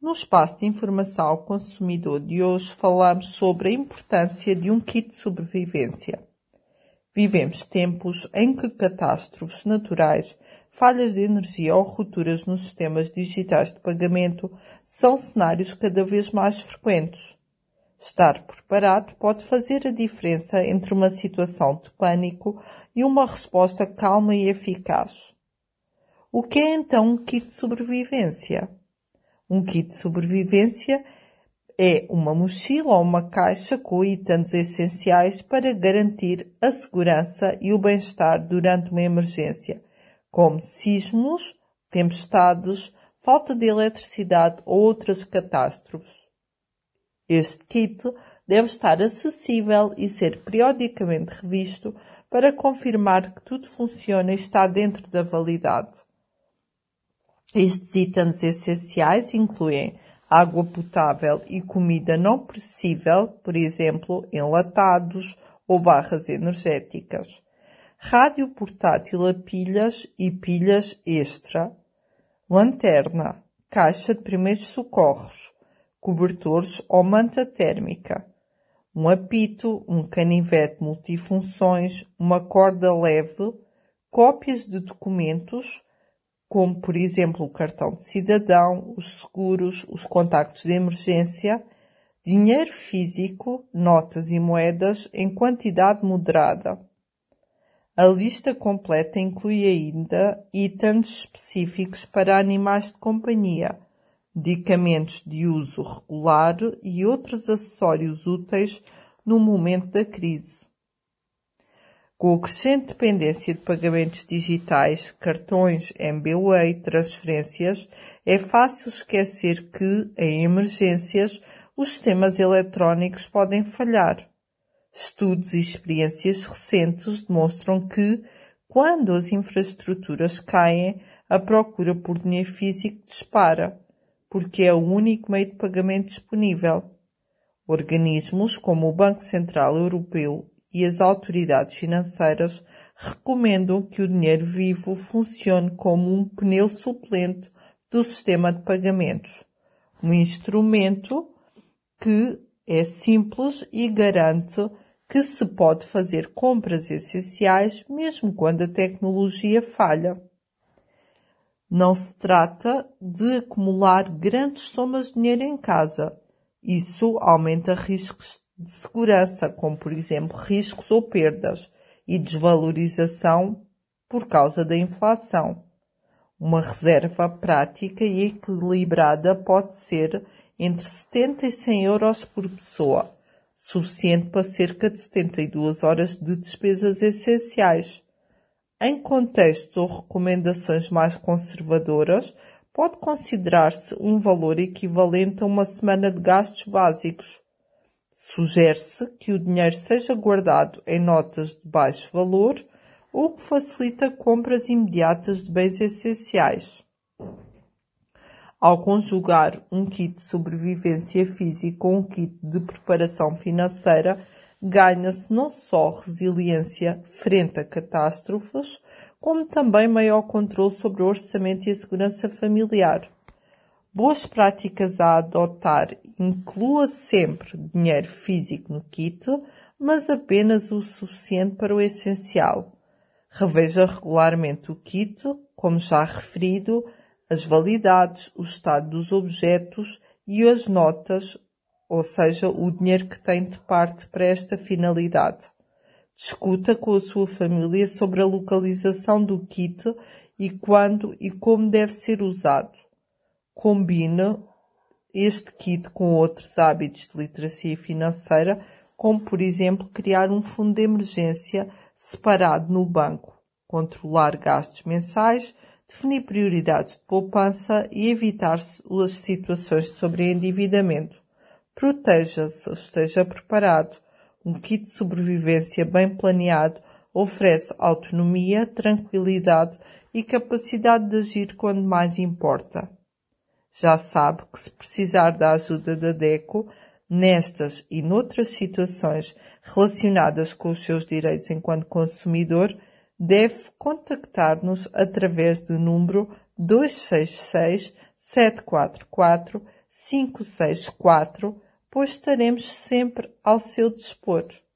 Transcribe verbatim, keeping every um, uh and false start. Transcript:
No espaço de informação ao consumidor de hoje falamos sobre a importância de um kit de sobrevivência. Vivemos tempos em que catástrofes naturais, falhas de energia ou rupturas nos sistemas digitais de pagamento são cenários cada vez mais frequentes. Estar preparado pode fazer a diferença entre uma situação de pânico e uma resposta calma e eficaz. O que é então um kit de sobrevivência? Um kit de sobrevivência é uma mochila ou uma caixa com itens essenciais para garantir a segurança e o bem-estar durante uma emergência, como sismos, tempestades, falta de eletricidade ou outras catástrofes. Este kit deve estar acessível e ser periodicamente revisto para confirmar que tudo funciona e está dentro da validade. Estes itens essenciais incluem água potável e comida não perecível, por exemplo, enlatados ou barras energéticas, rádio portátil a pilhas e pilhas extra, lanterna, caixa de primeiros socorros, cobertores ou manta térmica, um apito, um canivete multifunções, uma corda leve, cópias de documentos, como, por exemplo, o cartão de cidadão, os seguros, os contactos de emergência, dinheiro físico, notas e moedas em quantidade moderada. A lista completa inclui ainda itens específicos para animais de companhia, medicamentos de uso regular e outros acessórios úteis no momento da crise. Com a crescente dependência de pagamentos digitais, cartões, M B W A e transferências, é fácil esquecer que, em emergências, os sistemas eletrónicos podem falhar. Estudos e experiências recentes demonstram que, quando as infraestruturas caem, a procura por dinheiro físico dispara, porque é o único meio de pagamento disponível. Organismos como o Banco Central Europeu e as autoridades financeiras recomendam que o dinheiro vivo funcione como um pneu suplente do sistema de pagamentos, um instrumento que é simples e garante que se pode fazer compras essenciais mesmo quando a tecnologia falha. Não se trata de acumular grandes somas de dinheiro em casa. Isso aumenta riscos de segurança, como por exemplo riscos ou perdas, e desvalorização por causa da inflação. Uma reserva prática e equilibrada pode ser entre setenta e cem euros por pessoa, suficiente para cerca de setenta e duas horas de despesas essenciais. Em contextos ou recomendações mais conservadoras, pode considerar-se um valor equivalente a uma semana de gastos básicos. Sugere-se que o dinheiro seja guardado em notas de baixo valor, o que facilita compras imediatas de bens essenciais. Ao conjugar um kit de sobrevivência física com um kit de preparação financeira, ganha-se não só resiliência frente a catástrofes, como também maior controle sobre o orçamento e a segurança familiar. Boas práticas a adotar inclua sempre dinheiro físico no kit, mas apenas o suficiente para o essencial. Reveja regularmente o kit, como já referido, as validades, o estado dos objetos e as notas, ou seja, o dinheiro que tem de parte para esta finalidade. Discuta com a sua família sobre a localização do kit e quando e como deve ser usado. Combine este kit com outros hábitos de literacia financeira, como, por exemplo, criar um fundo de emergência separado no banco, controlar gastos mensais, definir prioridades de poupança e evitar as situações de sobreendividamento. Proteja-se, esteja preparado. Um kit de sobrevivência bem planeado oferece autonomia, tranquilidade e capacidade de agir quando mais importa. Já sabe que se precisar da ajuda da DECO, nestas e noutras situações relacionadas com os seus direitos enquanto consumidor, deve contactar-nos através do número dois seis seis, sete quatro quatro, cinco seis quatro, pois estaremos sempre ao seu dispor.